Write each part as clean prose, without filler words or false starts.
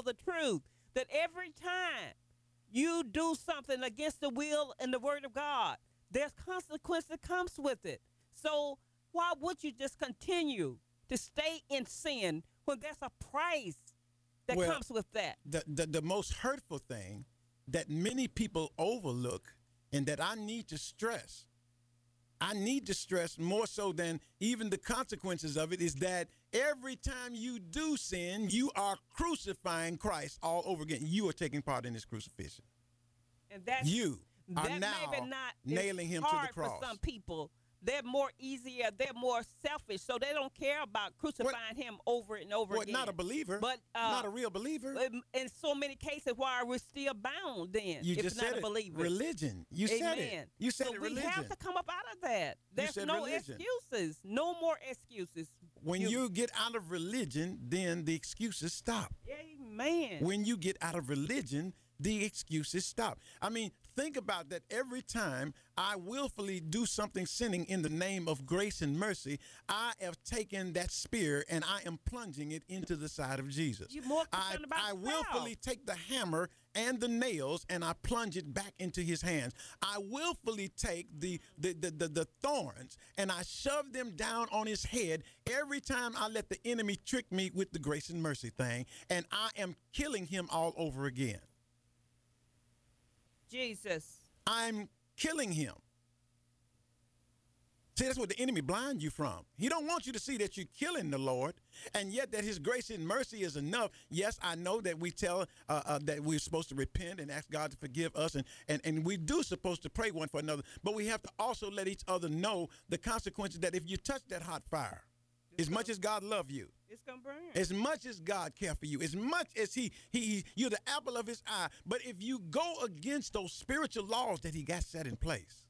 know the truth that every time you do something against the will and the word of God, there's consequence that comes with it. So why would you just continue to stay in sin when there's a price that comes with that? The most hurtful thing that many people overlook and that I need to stress more so than even the consequences of it, is that every time you do sin, you are crucifying Christ all over again. You are taking part in his crucifixion. And that's, you are that now maybe not nailing him to the cross. For some people, they're more easier, they're more selfish, so they don't care about crucifying him over and over again. Not a believer, but not a real believer. In so many cases, why are we still bound then? You if just not said a it. believer? Religion. You said it. You said it. Religion. We have to come up out of that. There's no religion. excuses. No more excuses. When you get out of religion, then the excuses stop. Amen. When you get out of religion, the excuses stop. I mean, think about that. Every time I willfully do something sinning in the name of grace and mercy, I have taken that spear and I am plunging it into the side of Jesus. You're more concerned about I willfully take the hammer and the nails and I plunge it back into his hands. I willfully take the thorns and I shove them down on his head every time I let the enemy trick me with the grace and mercy thing, and I am killing him all over again. Jesus. I'm killing him. See, that's what the enemy blinds you from. He don't want you to see that you're killing the Lord, and yet that his grace and mercy is enough. Yes, I know that we tell that we're supposed to repent and ask God to forgive us, and we do supposed to pray one for another, but we have to also let each other know the consequences that if you touch that hot fire, as much as God love you, it's gonna burn. As much as God care for you, as much as you're the apple of his eye. But if you go against those spiritual laws that he got set in place,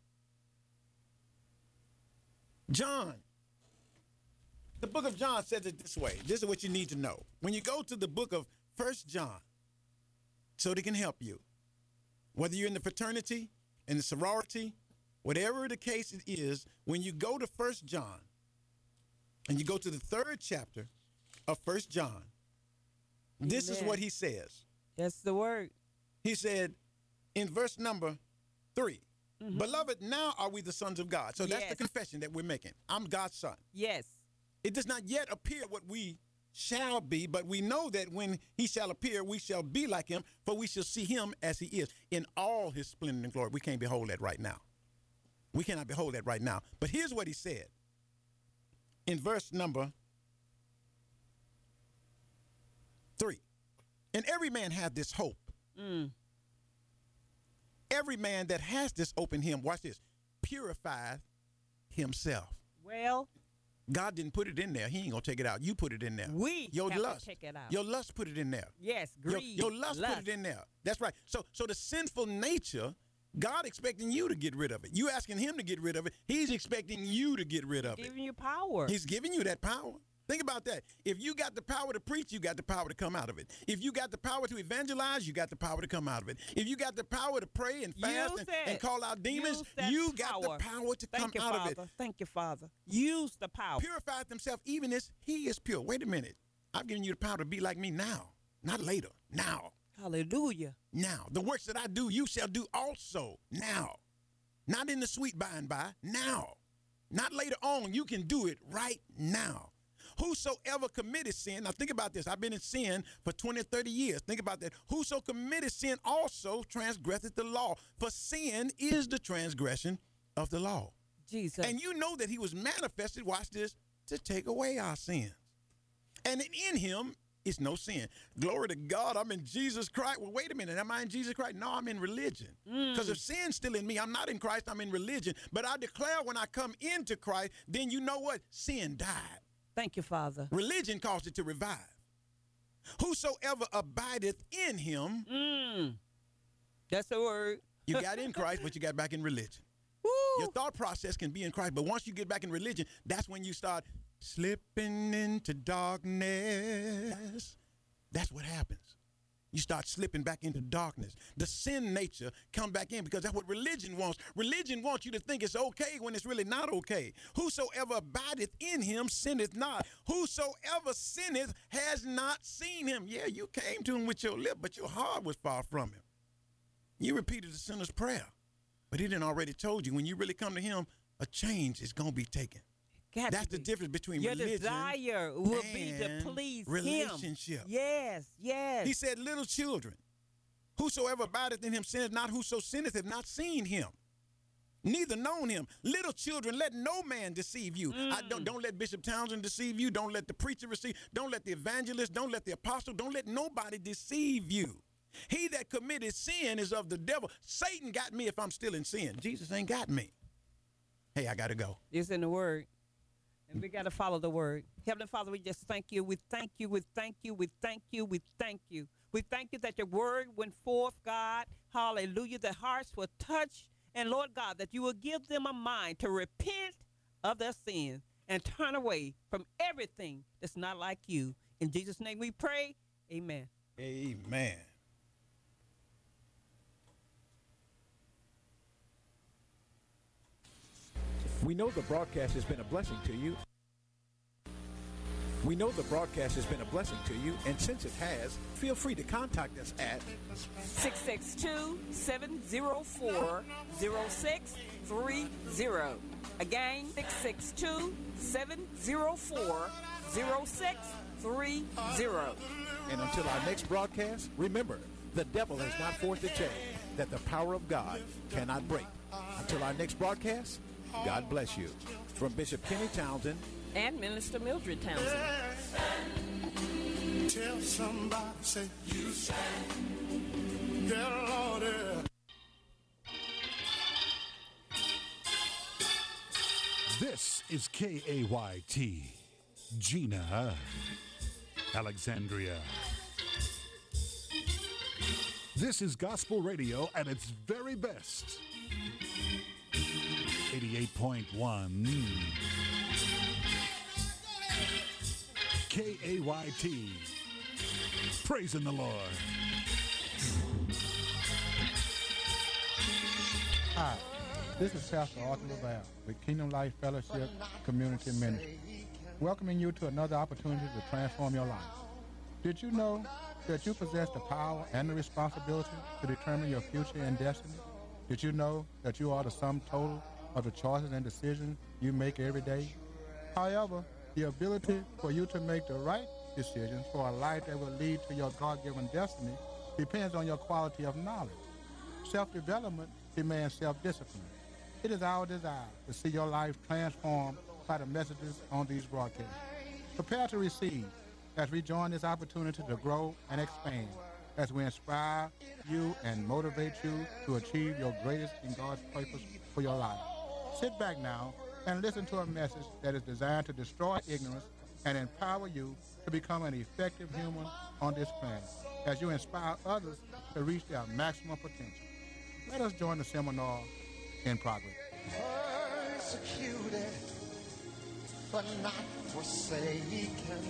John, the book of John says it this way. This is what you need to know. When you go to the book of 1 John, so they can help you, whether you're in the fraternity, in the sorority, whatever the case it is, when you go to 1 John and you go to the 3rd chapter of 1 John, this is what he says. That's the word. He said in verse number 3, Beloved, now are we the sons of God. So that's the confession that we're making. I'm God's son. Yes. It does not yet appear what we shall be, but we know that when he shall appear, we shall be like him, for we shall see him as he is in all his splendor and glory. We can't behold that right now. We cannot behold that right now. But here's what he said in verse number 3. And every man hath this hope. Every man that has this hope in him, watch this, purifieth himself. Well, God didn't put it in there. He ain't gonna take it out. You put it in there. Your lust. To take it out. Your lust put it in there. Yes, greed. Your lust put it in there. That's right. So the sinful nature, God expecting you to get rid of it. You asking him to get rid of it. He's expecting you to get rid of it. Giving you power. He's giving you that power. Think about that. If you got the power to preach, you got the power to come out of it. If you got the power to evangelize, you got the power to come out of it. If you got the power to pray and fast and call out demons, you got the power to come out of it. Thank you, Father. Use the power. Purify himself even as he is pure. Wait a minute. I've given you the power to be like me now, not later. Now. Hallelujah. Now. The works that I do, you shall do also now. Not in the sweet by and by. Now. Not later on. You can do it right now. Whosoever committed sin, now think about this. I've been in sin for 20 or 30 years. Think about that. Whoso committed sin also transgresseth the law. For sin is the transgression of the law. Jesus. And you know that he was manifested, watch this, to take away our sins. And in him is no sin. Glory to God, I'm in Jesus Christ. Well, wait a minute, am I in Jesus Christ? No, I'm in religion. Because if sin's still in me, I'm not in Christ, I'm in religion. But I declare when I come into Christ, then you know what? Sin died. Thank you, Father. Religion caused it to revive. Whosoever abideth in him. That's the word. You got in Christ, but you got back in religion. Woo. Your thought process can be in Christ, but once you get back in religion, that's when you start slipping into darkness. That's what happens. You start slipping back into darkness. The sin nature come back in because that's what religion wants. Religion wants you to think it's okay when it's really not okay. Whosoever abideth in him sinneth not. Whosoever sinneth has not seen him. Yeah, you came to him with your lip, but your heart was far from him. You repeated the sinner's prayer, but he didn't already told you when you really come to him, a change is going to be taken. That's the difference between your religion desire will be to and please relationship. him. Yes, yes. He said, little children, whosoever abideth in him sinneth not, whoso sinneth have not seen him, neither known him. Little children, let no man deceive you. Don't let Bishop Townsend deceive you. Don't let the preacher deceive. Don't let the evangelist, don't let the apostle, don't let nobody deceive you. He that committed sin is of the devil. Satan got me if I'm still in sin. Jesus ain't got me. Hey, I got to go. It's in the word. And we got to follow the word. Heavenly Father, we just thank you. We thank you. We thank you. We thank you. We thank you. We thank you that your word went forth, God. Hallelujah. That hearts were touched. And Lord God, that you will give them a mind to repent of their sins and turn away from everything that's not like you. In Jesus' name we pray. Amen. Amen. We know the broadcast has been a blessing to you. We know the broadcast has been a blessing to you, and since it has, feel free to contact us at 662-704-0630. Again, 662-704-0630. And until our next broadcast, remember, the devil has not forced a chain that the power of God cannot break. Until our next broadcast, God bless you. From Bishop Kenny Townsend and Minister Mildred Townsend. Tell somebody, say, you say, yeah, Lord, yeah. This is KAYT, Gina, Alexandria. This is gospel radio at its very best. 88.1 KAYT. Praising the Lord. Hi, this is Pastor Arthur LaValle with Kingdom Life Fellowship Community Ministry, welcoming you to another opportunity to transform your life. Did you know that you possess the power and the responsibility to determine your future and destiny? Did you know that you are the sum total of the choices and decisions you make every day? However, the ability for you to make the right decisions for a life that will lead to your God-given destiny depends on your quality of knowledge. Self-development demands self-discipline. It is our desire to see your life transformed by the messages on these broadcasts. Prepare to receive as we join this opportunity to grow and expand, as we inspire you and motivate you to achieve your greatest in God's purpose for your life. Sit back now and listen to a message that is designed to destroy ignorance and empower you to become an effective human on this planet, as you inspire others to reach their maximum potential. Let us join the seminar in progress. Persecuted, but not forsaken.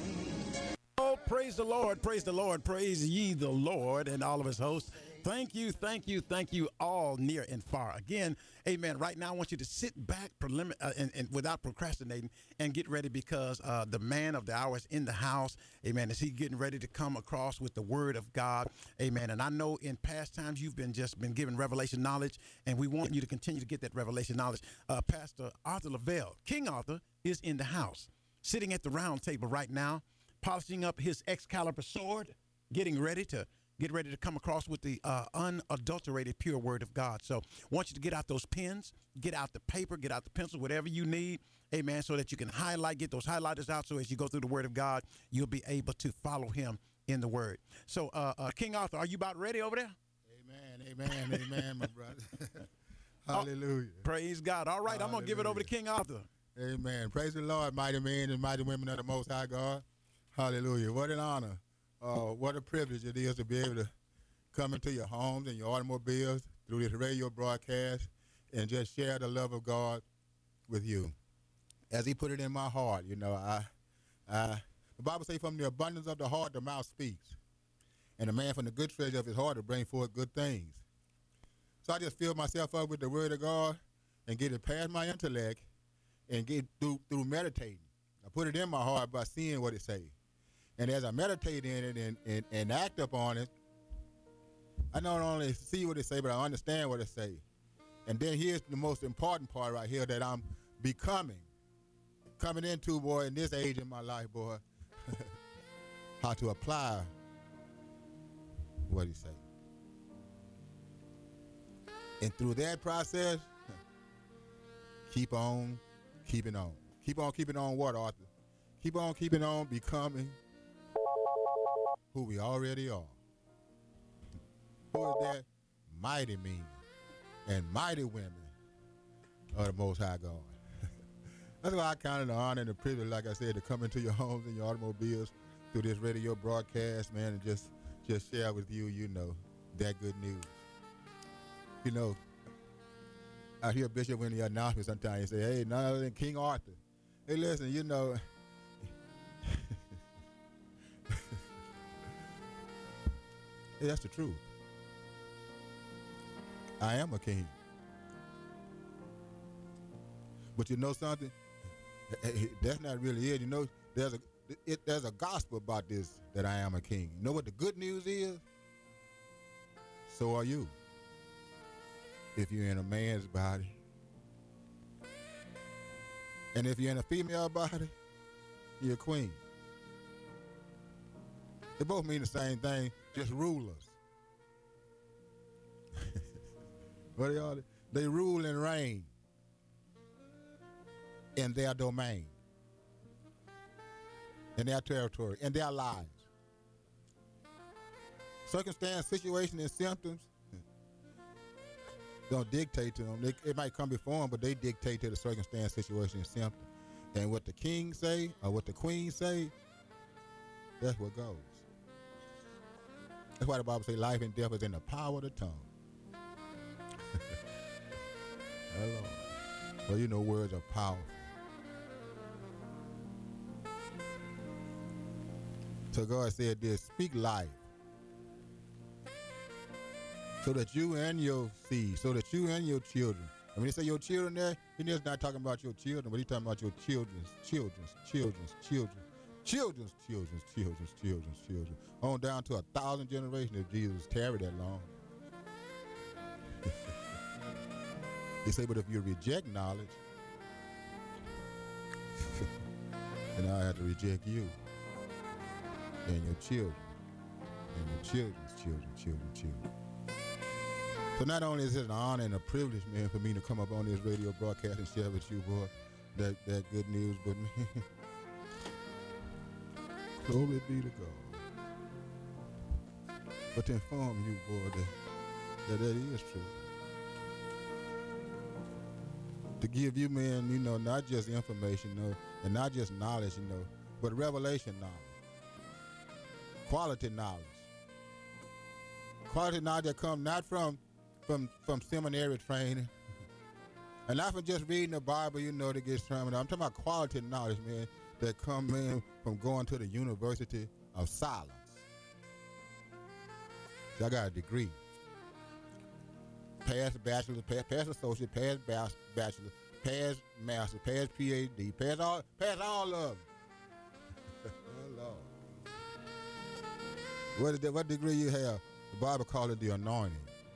Oh, praise the Lord, praise the Lord, praise ye the Lord and all of his hosts. Thank you, thank you, thank you all near and far. Again, amen. Right now, I want you to sit back and without procrastinating and get ready because the man of the hour is in the house. Amen. Is he getting ready to come across with the word of God? Amen. And I know in past times you've been given revelation knowledge, and we want you to continue to get that revelation knowledge. Pastor Arthur LaValle, King Arthur, is in the house, sitting at the round table right now, polishing up his Excalibur sword, getting ready to come across with the unadulterated, pure word of God. So I want you to get out those pens, get out the paper, get out the pencil, whatever you need, amen, so that you can highlight, get those highlighters out so as you go through the word of God, you'll be able to follow him in the word. So, King Arthur, are you about ready over there? Amen, my brother. Hallelujah. Praise God. All right, I'm going to give it over to King Arthur. Amen. Praise the Lord, mighty men and mighty women of the Most High God. Hallelujah. What an honor. What a privilege it is to be able to come into your homes and your automobiles through this radio broadcast and just share the love of God with you. As he put it in my heart, the Bible says from the abundance of the heart, the mouth speaks. And a man from the good treasure of his heart will bring forth good things. So I just fill myself up with the word of God and get it past my intellect and get through meditating. I put it in my heart by seeing what it says. And as I meditate in it and act upon it, I not only see what it say, but I understand what it say. And then here's the most important part right here that I'm coming into, boy, in this age in my life, boy, how to apply what he say. And through that process, keep on keeping on. Keep on keeping on what, Arthur? Keep on keeping on becoming who we already are. Who is that? Mighty men and mighty women of the Most High God. That's why I count it an honor and a privilege, like I said, to come into your homes and your automobiles through this radio broadcast, man, and just share with you, that good news. I hear Bishop when the announcement sometimes he say, hey, none other than King Arthur. Hey, listen, that's the truth. I am a king. But you know something? That's not really it. There's a gospel about this, that I am a king. You know what the good news is? So are you. If you're in a man's body. And if you're in a female body, you're a queen. They both mean the same thing, just rulers. What are y'all? They rule and reign in their domain, in their territory, in their lives. Circumstance, situation, and symptoms don't dictate to them. It might come before them, but they dictate to the circumstance, situation, and symptom. And what the king say or what the queen say, that's what goes. That's why the Bible say life and death is in the power of the tongue. Hello. Well, words are powerful. So God said this, speak life. So that you and your seed, so that you and your children. And when he say your children there, he's just not talking about your children, but he's talking about your children's, on down to 1,000 generations if Jesus tarried that long. He say, but if you reject knowledge, then I have to reject you and your children and your children's children. So not only is it an honor and a privilege, man, for me to come up on this radio broadcast and share with you, boy, that good news, but man, glory be to God. But to inform you, boy, that is true. To give you, man, not just information, and not just knowledge, but revelation knowledge. Quality knowledge. Quality knowledge that come not from seminary training, and not from just reading the Bible, to get trained. I'm talking about quality knowledge, man, that come, man, from going to the University of Silence. So I got a degree. Past bachelor, past associate, past bachelor, past master, past PhD, past all of them. Oh, Lord. What degree you have? The Bible calls it the anointing.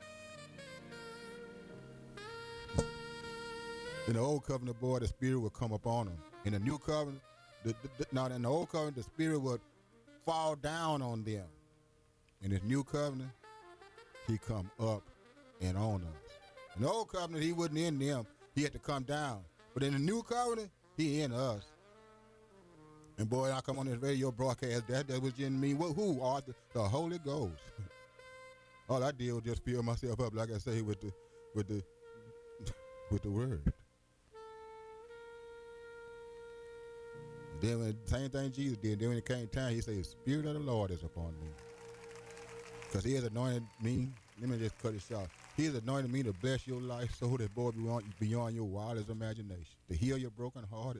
In the old covenant, boy, the Spirit would come upon them. In the new covenant, in the old covenant, the Spirit would fall down on them. In this new covenant, he come up and on us. In the old covenant, he wasn't in them. He had to come down. But in the new covenant, he in us. And boy, I come on this radio broadcast, that was in me. Who are the Holy Ghost? All I did was just fill myself up, like I say, with the word. Then when same thing Jesus did, then when it came time, he said, the Spirit of the Lord is upon me. Because he has anointed me. Let me just cut it short. He has anointed me to bless your life so that, boy, beyond your wildest imagination. To heal your broken hearted.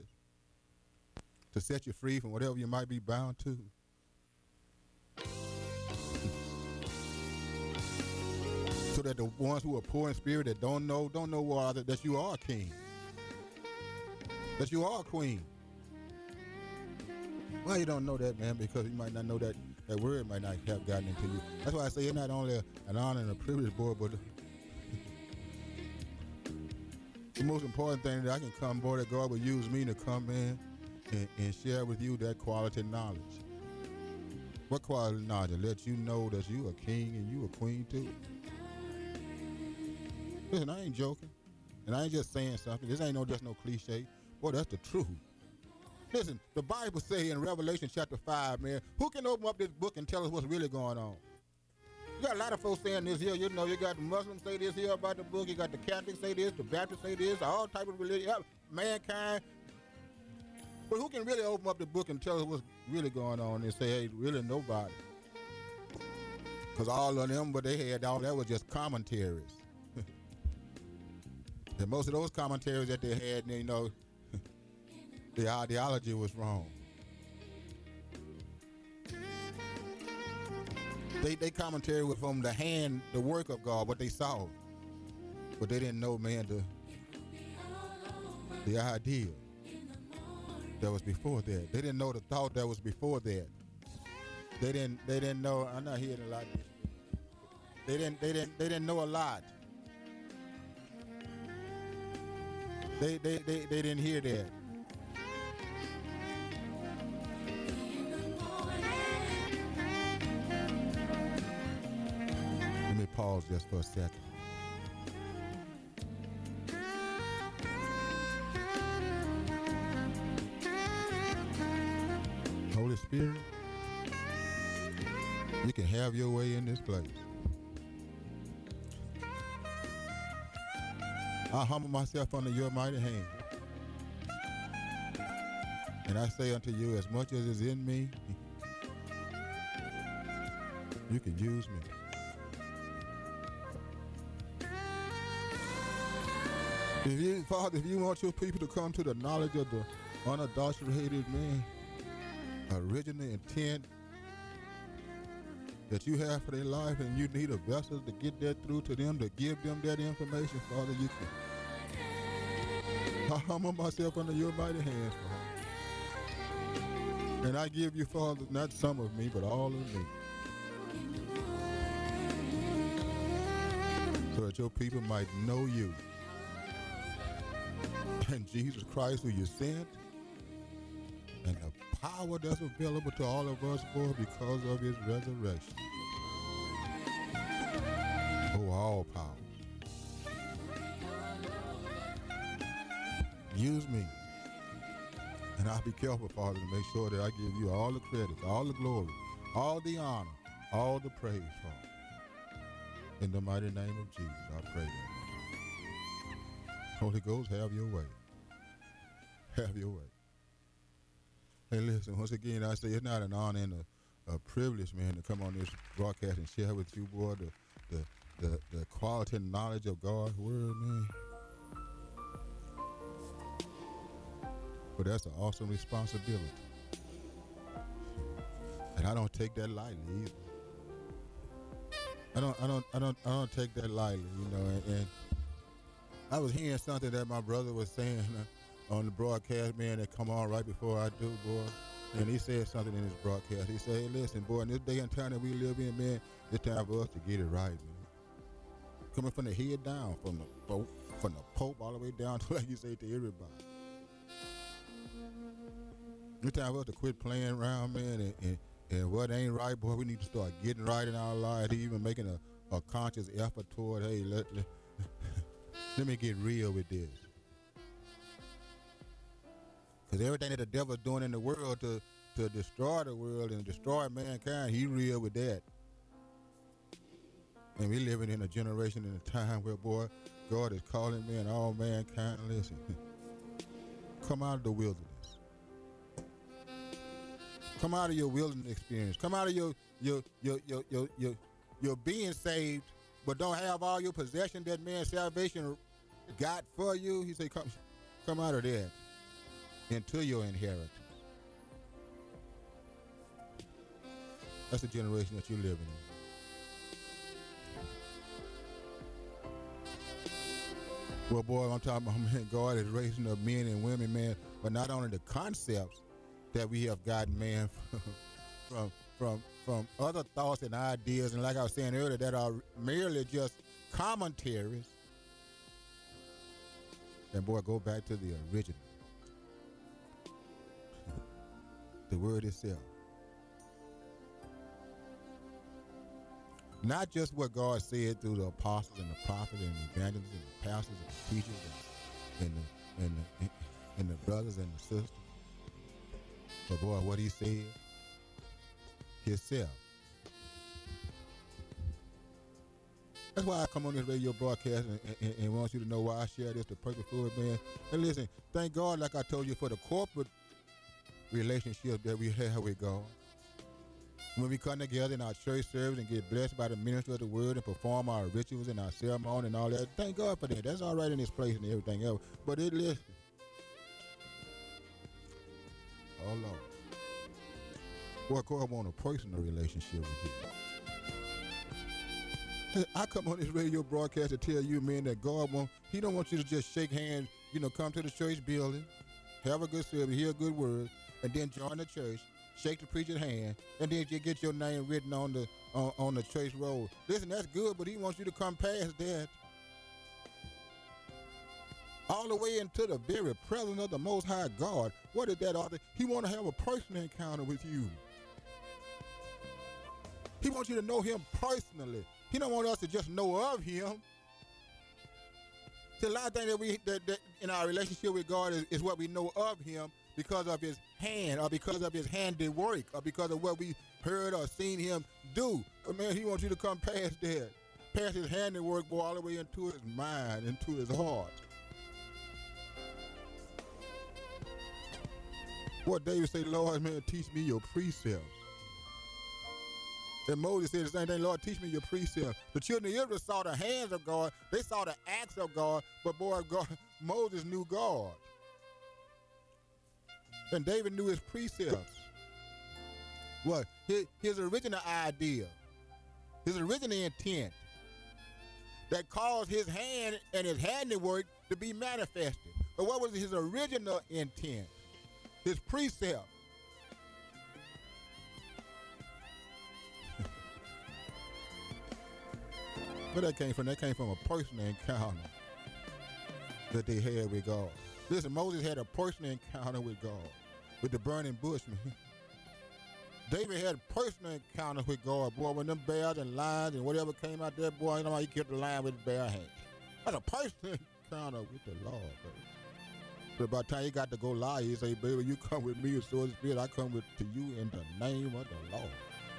To set you free from whatever you might be bound to. that the ones who are poor in spirit that don't know that you are a king, that you are a queen. Why you don't know that, man? Because you might not know that word might not have gotten into you. That's why I say it's not only an honor and a privilege, boy, but the most important thing that I can come, boy, that God will use me to come in and share with you that quality knowledge. What quality knowledge? To let you know that you a king and you a queen too. Listen, I ain't joking. And I ain't just saying something. This ain't just no cliche. Boy, that's the truth. Listen, the Bible say in Revelation chapter 5, man, who can open up this book and tell us what's really going on? You got a lot of folks saying this here. You know, you got the Muslims say this here about the book. You got the Catholics say this, the Baptists say this, all type of religion, mankind. But who can really open up the book and tell us what's really going on and say, hey, really nobody? Because all of them, what they had, all that was just commentaries. And most of those commentaries that they had, you know, the ideology was wrong. They commentary was from the work of God, what they saw. But they didn't know, man, the idea that was before that. They didn't know the thought that was before that. They didn't know. I'm not hearing a lot. They didn't know a lot. They didn't hear that. Let me pause just for a second. Holy Spirit, you can have your way in this place. I humble myself under your mighty hand. And I say unto you, as much as is in me, you can use me. Father, if you want your people to come to the knowledge of the unadulterated man, original intent that you have for their life, and you need a vessel to get that through to them, to give them that information, Father, you can. I humble myself under your mighty hands, Father. And I give you, Father, not some of me, but all of me. So that your people might know you. And Jesus Christ, who you sent, and the power that's available to all of us, boy, because of his resurrection. Oh, all power. Use me. And I'll be careful, Father, to make sure that I give you all the credit, all the glory, all the honor, all the praise, Father. In the mighty name of Jesus, I pray that. Holy Ghost, have your way. Have your way. Hey, listen, once again, I say it's not an honor and a privilege, man, to come on this broadcast and share with you, boy, the quality and knowledge of God's word, man. But that's an awesome responsibility. And I don't take that lightly either. I don't take that lightly, you know, and I was hearing something that my brother was saying on the broadcast, man, that come on right before I do, boy. And he said something in his broadcast. He said, hey, listen, boy, in this day and time that we live in, man, it's time for us to get it right, man. Coming from the head down, from the Pope all the way down to, like you say, to everybody. It's time for us to quit playing around, man, and what ain't right, boy, we need to start getting right in our lives, even making a conscious effort toward, hey, let me get real with this. Because everything that the devil's doing in the world to destroy the world and destroy mankind, he real with that. And we living in a generation and a time where, boy, God is calling, man, all mankind, listen, come out of the wilderness. Come out of your wilderness experience. Come out of your being saved, but don't have all your possession that man's salvation got for you. He said, come out of that into your inheritance. That's the generation that you're living Well, boy, I'm talking about, man, God is raising up men and women, man, but not only the concepts that we have gotten, man, from other thoughts and ideas, and like I was saying earlier, that are merely just commentaries. And boy, go back to the original. The word itself. Not just what God said through the apostles and the prophets and the evangelists and the pastors and the teachers and the brothers and the sisters. But boy, what he said himself. That's why I come on this radio broadcast and want you to know why I share this, the purpose for it, man. And listen, thank God, like I told you, for the corporate relationship that we have with God. When we come together in our church service and get blessed by the ministry of the word and perform our rituals and our ceremony and all that, thank God for that. That's all right in this place and everything else. But listen. Oh, Lord. Boy, God want a personal relationship with you. I come on this radio broadcast to tell you, man, that God he don't want you to just shake hands, come to the church building, have a good service, hear a good word, and then join the church, shake the preacher's hand, and then you get your name written on the church roll. Listen, that's good, but he wants you to come past that. All the way into the very presence of the Most High God. What is that, Arthur? He want to have a personal encounter with you. He wants you to know him personally. He don't want us to just know of him. See, a lot of things that in our relationship with God is what we know of him because of his hand or because of his handiwork or because of what we heard or seen him do. But man, he wants you to come past that. Past his handiwork, boy, all the way into his mind, into his heart. What David said, Lord, man, teach me your precepts. And Moses said the same thing, Lord, teach me your precepts. The children of Israel saw the hands of God. They saw the acts of God. But boy, Moses knew God. And David knew his precepts. What? His original idea. His original intent. That caused his hand and his handiwork to be manifested. But what was his original intent? His precept. Where that came from? That came from a personal encounter that they had with God. Listen, Moses had a personal encounter with God, with the burning bush, man. David had a personal encounter with God, boy, when them bears and lions and whatever came out there, boy, he killed the lion with his bare hand. That's a personal encounter with the Lord, baby. But by the time he got to go lie, he say, baby, you come with me with sword and spirit, I come to you in the name of the Lord.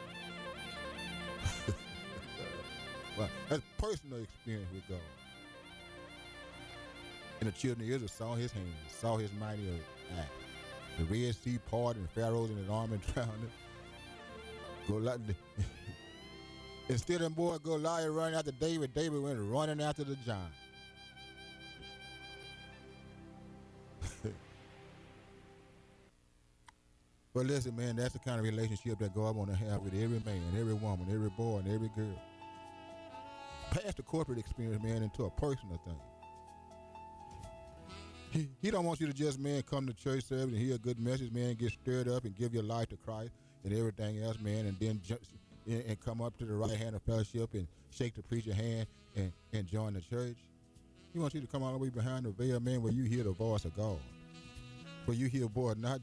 Well, that's personal experience with God. And the children of Israel saw his hands, saw his mighty act. The Red Sea parted and Pharaohs and his army drowned it. Instead of boy Goliath running after David, David went running after the giant. But listen, man, that's the kind of relationship that God want to have with every man, every woman, every boy, and every girl. Pass the corporate experience, man, into a personal thing. He don't want you to just, man, come to church service and hear a good message, man, get stirred up and give your life to Christ and everything else, man, and then and come up to the right hand of fellowship and shake the preacher's hand and join the church. He wants you to come all the way behind the veil, man, where you hear the voice of God. Where you hear, boy, not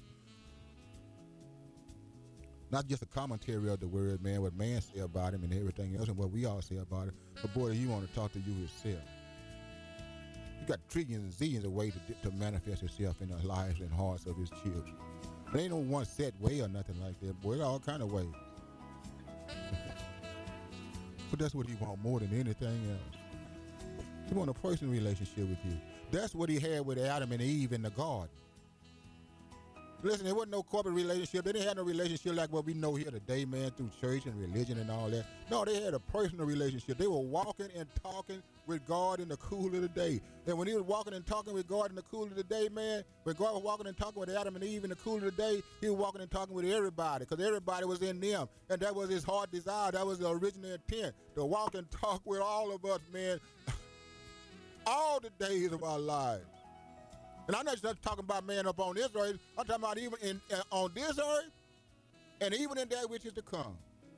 just a commentary of the word, man, what man say about him and everything else and what we all say about it, but boy, he want to talk to you himself. He got trillions and zillions of ways to manifest himself in the lives and hearts of his children. There ain't no one set way or nothing like that, boy. There are all kind of ways. But that's what he want more than anything else. He want a personal relationship with you. That's what he had with Adam and Eve in the garden. Listen, there wasn't no corporate relationship. They didn't have no relationship like what we know here today, man, through church and religion and all that. No, they had a personal relationship. They were walking and talking with God in the cool of the day. And when he was walking and talking with God in the cool of the day, man, when God was walking and talking with Adam and Eve in the cool of the day, he was walking and talking with everybody because everybody was in them. And that was his heart desire. That was the original intent, to walk and talk with all of us, man. all the days of our lives. And I'm not just talking about man up on this earth. I'm talking about even on this earth and even in that which is to come.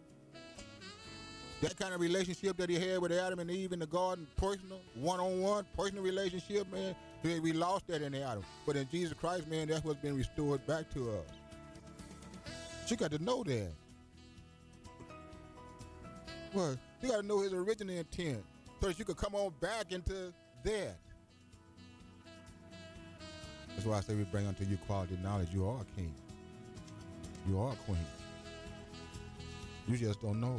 That kind of relationship that he had with Adam and Eve in the garden, personal, one-on-one, personal relationship, man, we lost that in Adam. But in Jesus Christ, man, that's what's been restored back to us. You got to know that. Well, you got to know his original intent so that you could come on back into that. That's why I say we bring unto you quality knowledge. You are a king. You are a queen. You just don't know.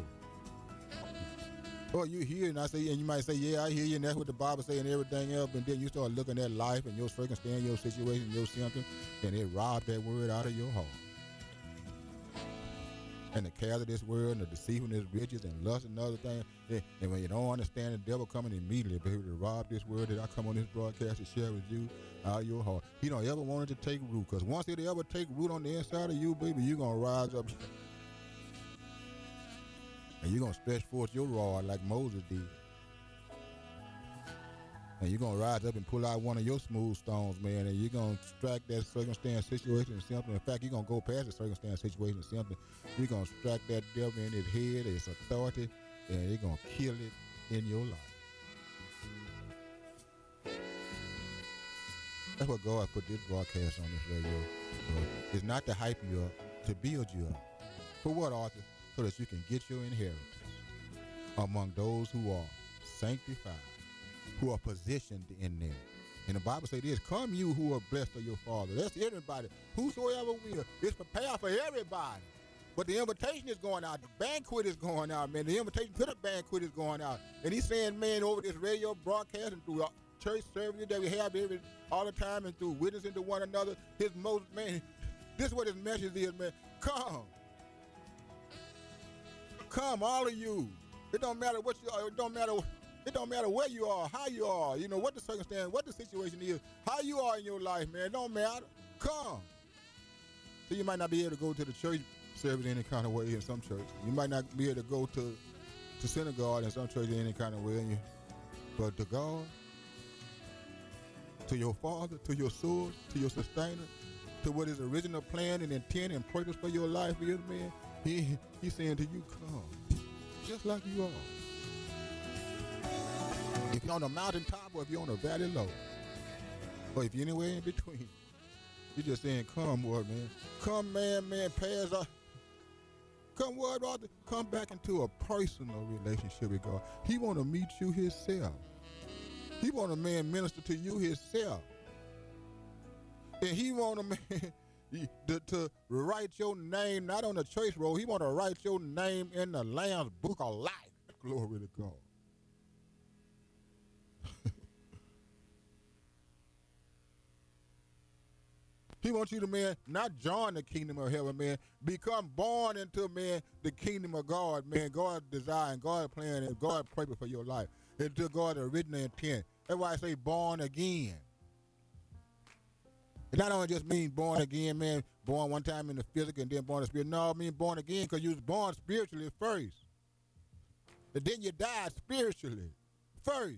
Or you hear and I say, and you might say, yeah, I hear you, and that's what the Bible say and everything else, and then you start looking at life and your circumstance, your situation, your symptom, and it robbed that word out of your heart. And the cares of this world and the deceitfulness, riches, and lust and other things, and when you don't understand, the devil coming immediately to rob this word that I come on this broadcast to share with you out of your heart. He don't ever want it to take root, because once it ever take root on the inside of you, baby, you're going to rise up. And you're going to stretch forth your rod like Moses did. And you're going to rise up and pull out one of your smooth stones, man, and you're going to strike that circumstance, situation, and something. In fact, you're going to go past the circumstance, situation, and something. You're going to strike that devil in his head, his authority, and you're going to kill it in your life. That's what God put this broadcast on this radio. It's not to hype you up, to build you up. For what, Arthur? So that you can get your inheritance among those who are sanctified, who are positioned in there. And the Bible says this, come you who are blessed of your Father. That's everybody. Whosoever will. It's prepared for everybody. But the invitation is going out. The banquet is going out, man. The invitation to the banquet is going out. And he's saying, man, over this radio broadcast and through church services that we have all the time and through witnessing to one another, this is what his message is, man. Come. Come, all of you. It don't matter what you are. It don't matter where you are, how you are, you know, what the circumstance, what the situation is, how you are in your life, man. It don't matter. Come. So you might not be able to go to the church service in any kind of way in some church. You might not be able to go to synagogue in some church in any kind of way. But to God, to your Father, to your source, to your sustainer, to what his original plan and intent and purpose for your life is, man, he's saying to you, come, just like you are. If you're on the mountaintop or if you're on the valley low, or if you're anywhere in between, you're just saying, come, Lord, man. Come, man, pass up. Come, Lord, come back into a personal relationship with God. He want to meet you himself. He want to, man, minister to you himself. And he want to, man, to write your name, not on the church roll. He want to write your name in the Lamb's book of life. Glory to God. He wants you to, man, not join the kingdom of heaven, man. Become born into, man, the kingdom of God, man. God's desire and God's plan and God's purpose for your life. Into God's original intent. That's why I say born again. It not only just means born again, man, born one time in the physical and then born in the spirit. No, I mean born again because you was born spiritually first. And then you died spiritually first.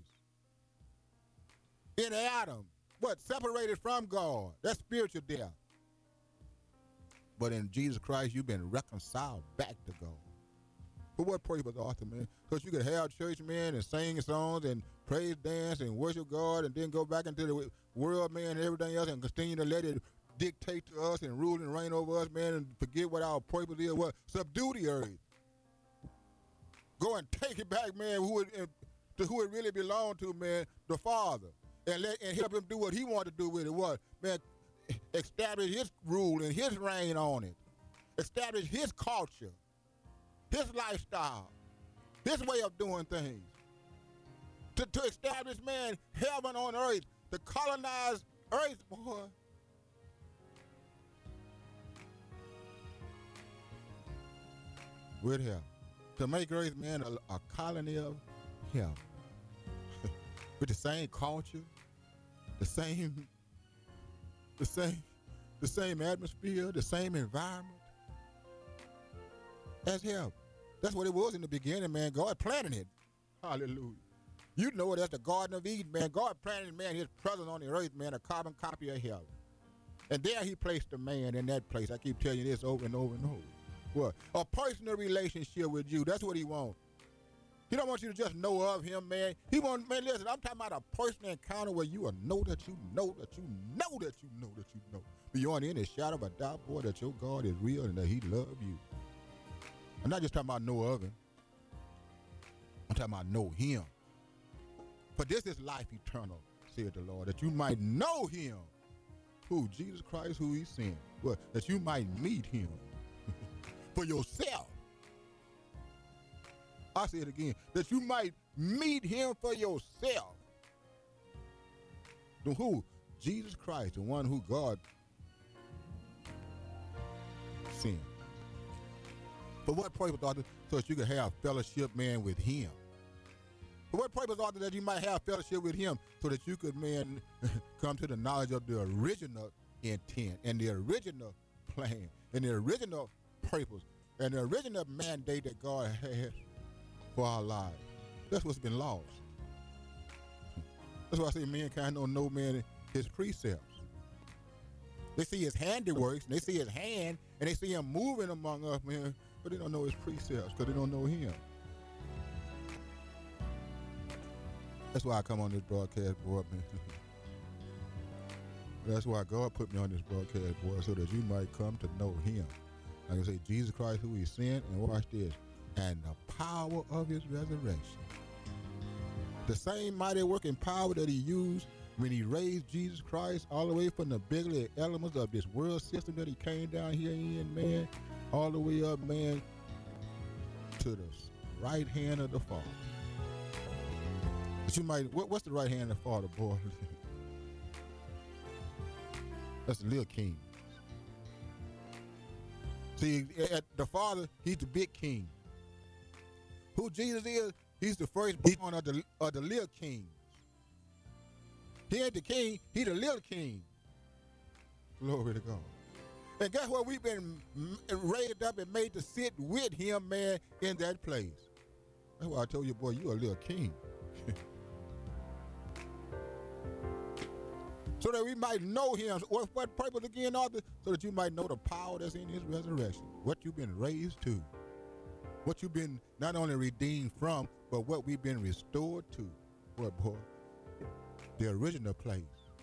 In Adam, what? Separated from God. That's spiritual death. But in Jesus Christ, you've been reconciled back to God. For what purpose, Arthur, man? So you could have church, man, and sing songs and praise, dance, and worship God, and then go back into the world, man, and everything else, and continue to let it dictate to us and rule and reign over us, man, and forget what our purpose is. What? Subdue the earth. Go and take it back, man, to who it really belonged to, man, the Father, and help him do what he wanted to do with it. What? Man, establish his rule and his reign on it. Establish his culture, his lifestyle, his way of doing things. To establish, man, heaven on earth, to colonize earth, boy. With him. To make earth, man, a colony of him. With the same culture, the same atmosphere, the same environment as him. That's what it was in the beginning, man. God planted it. Hallelujah. You know it as the Garden of Eden, man. God planted man, his presence on the earth, man, a carbon copy of heaven. And there he placed the man in that place. I keep telling you this over and over and over. What? A personal relationship with you. That's what he wants. He don't want you to just know of him, man. He want, man, listen, I'm talking about a personal encounter where you will know that you know that you know that you know that you know. Beyond any shadow of a doubt, boy, that your God is real and that he loves you. I'm not just talking about know of him. I'm talking about know him. For this is life eternal, said the Lord, that you might know him. Who? Jesus Christ, who he sent. Well, that you might meet him for yourself. I say it again, that you might meet him for yourself. The who? Jesus Christ, the one who God sent. For what purpose, Arthur? So that you can have fellowship, man, with him. For what purpose, Arthur, that you might have fellowship with him so that you could, man, come to the knowledge of the original intent and the original plan and the original purpose and the original mandate that God has for our lives. That's what's been lost. That's why I say mankind don't know, man, his precepts. They see his handiworks, and they see his hand, and they see him moving among us, man, but they don't know his precepts because they don't know him. That's why I come on this broadcast, boy, man. That's why God put me on this broadcast, boy, so that you might come to know him. Like I say, Jesus Christ, who he sent, and watch this, and the power of his resurrection. The same mighty working power that he used when he raised Jesus Christ all the way from the bigger elements of this world system that he came down here in, man, all the way up, man, to the right hand of the Father. But you might, what's the right hand of the Father, boy? That's the little king. See, the Father, he's the big king. Who Jesus is, he's the firstborn of the little kings. He ain't the king, he the little king. Glory to God. And guess what? We've been raised up and made to sit with him, man, in that place. That's why I told you, boy, you a little king. So that we might know him. What purpose again, Arthur? So that you might know the power that's in his resurrection. What you've been raised to. What you've been not only redeemed from, but what we've been restored to. What, boy? The original place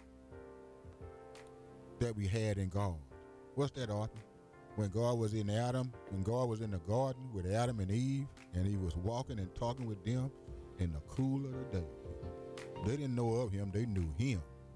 that we had in God. What's that, Arthur? When God was in Adam, when God was in the garden with Adam and Eve, and he was walking and talking with them in the cool of the day. They didn't know of him, they knew him.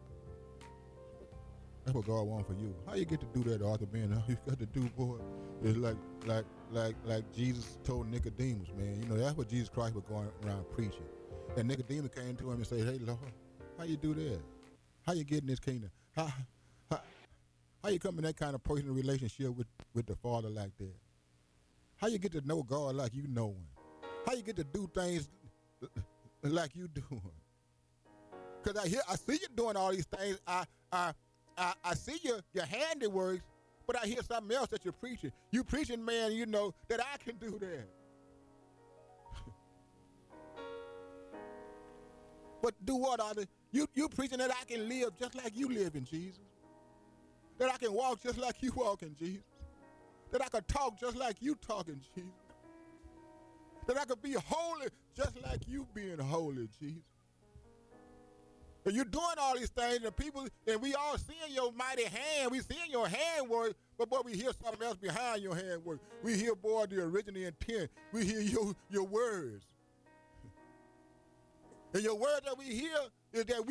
That's what God wants for you. How you get to do that, Arthur, man? All you got to do, boy, is like Jesus told Nicodemus, man. You know, that's what Jesus Christ was going around preaching. And Nicodemus came to him and said, hey, Lord, how you do that? How you get in this kingdom? How you come in that kind of personal relationship with the Father like that? How you get to know God like you know him? How you get to do things like you doing? Because I see you doing all these things. I see your handiworks, but I hear something else that you're preaching. You preaching, man, you know, that I can do that. But do what, Arthur? You preaching that I can live just like you live in Jesus. That I can walk just like you walk in Jesus. That I could talk just like you talk in Jesus. That I could be holy just like you being holy, Jesus. And you're doing all these things, and people, and we all seeing your mighty hand. We seeing your handwork, but boy, we hear something else behind your handwork. We hear, boy, the original intent. We hear your words. And your word that we hear is that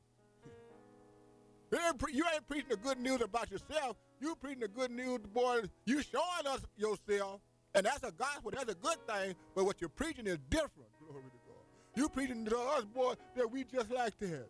you ain't preaching the good news about yourself. You preaching the good news, boy. You showing us yourself, and that's a gospel. That's a good thing, but what you're preaching is different. Glory to God. You preaching to us, boy, that we just like that.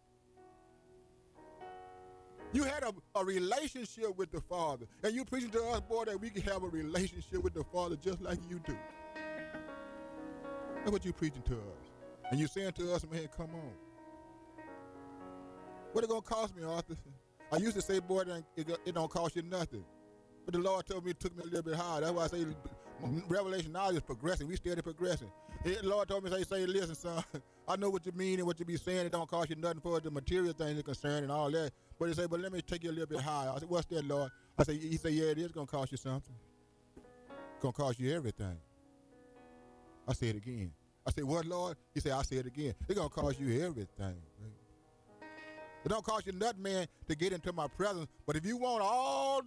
You had a relationship with the Father, and you preaching to us, boy, that we can have a relationship with the Father just like you do. That's what you preaching to us. And you saying to us, man, come on. What it gonna cost me, Arthur? I used to say, boy, it don't cost you nothing. But the Lord told me, it took me a little bit higher. That's why I say Revelation knowledge is progressing. We steady progressing. Lord told me, say, listen, son, I know what you mean and what you be saying. It don't cost you nothing for the material things are concerned and all that. But he said, but let me take you a little bit higher. I said, what's that, Lord? He said, yeah, it is going to cost you something. It's going to cost you everything. I said it again. I said, what, Lord? He said, I said it again. It's going to cost you everything. It don't cost you nothing, man, to get into my presence. But if you want all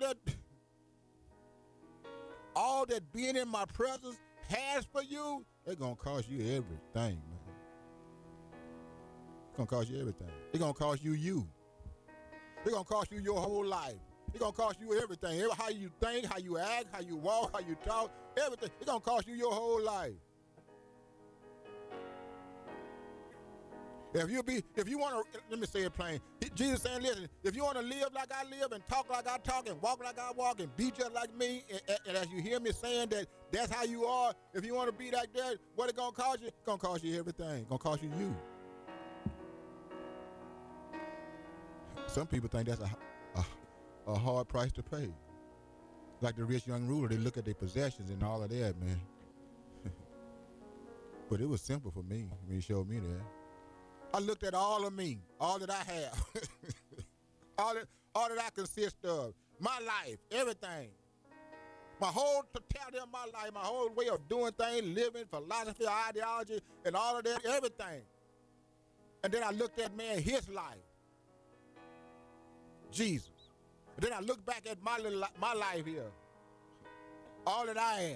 that being in my presence has for you, it's going to cost you everything, man. It's going to cost you everything. It's going to cost you you. It's going to cost you your whole life. It's going to cost you everything. How you think, how you act, how you walk, how you talk, everything. It's going to cost you your whole life. If you want to, let me say it plain. Jesus saying, listen, if you want to live like I live and talk like I talk and walk like I walk and be just like me, and as you hear me saying that that's how you are, if you want to be like that, what it going to cost you? It's going to cost you everything. It's going to cost you you. Some people think that's a hard price to pay. Like the rich young ruler, they look at their possessions and all of that, man. But it was simple for me when he showed me that. I looked at all of me, all that I have, all that I consist of, my life, everything, my whole totality of my life, my whole way of doing things, living, philosophy, ideology, and all of that, everything. And then I looked at, man, his life, Jesus. And then I looked back at my life here, all that I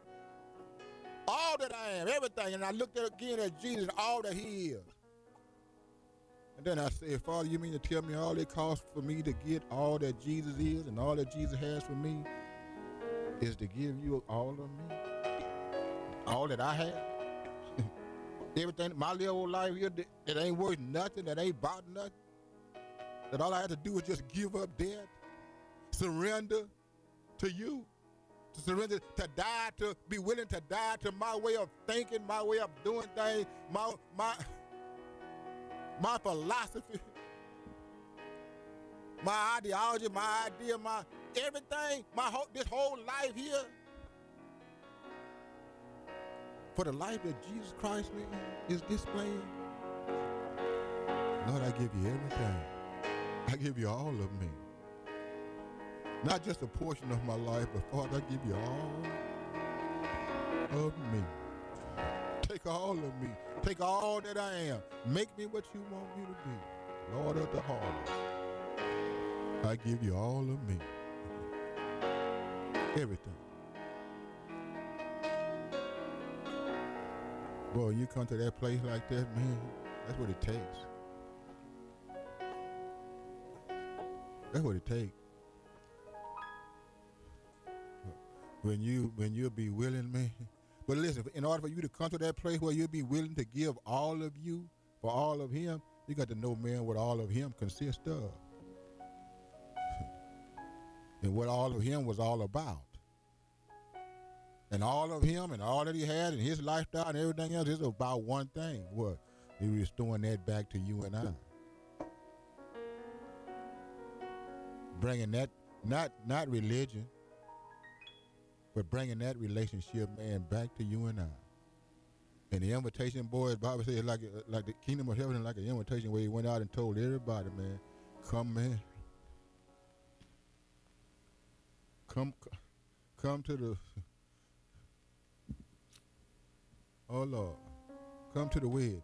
am, everything. And I looked again at Jesus, all that he is. And then I said, Father, you mean to tell me all it costs for me to get all that Jesus is and all that Jesus has for me is to give you all of me? All that I have? Everything, my little old life here, that ain't worth nothing, that ain't about nothing? That all I have to do is just give up debt, surrender to you, to surrender, to die, to be willing to die to my way of thinking, my way of doing things, my philosophy, my ideology, my idea, my everything, this whole life here, for the life that Jesus Christ, man, is displaying. Lord, I give you everything. I give you all of me. Not just a portion of my life, but Father, I give you all of me. Take all of me. Take all that I am. Make me what you want me to be. Lord of the harvest. I give you all of me. Everything. Boy, you come to that place like that, man, that's what it takes. That's what it takes. When you'll be willing, man. But listen, in order for you to come to that place where you'll be willing to give all of you for all of him, you got to know, man, what all of him consists of. And what all of him was all about. And all of him and all that he had and his lifestyle and everything else is about one thing. What? He restoring that back to you and I. Bringing that, not religion, but bringing that relationship, man, back to you and I. And the invitation, boy, the Bible says, like the kingdom of heaven is like an invitation where he went out and told everybody, man, come, man. Come to the, oh, Lord, come to the wedding.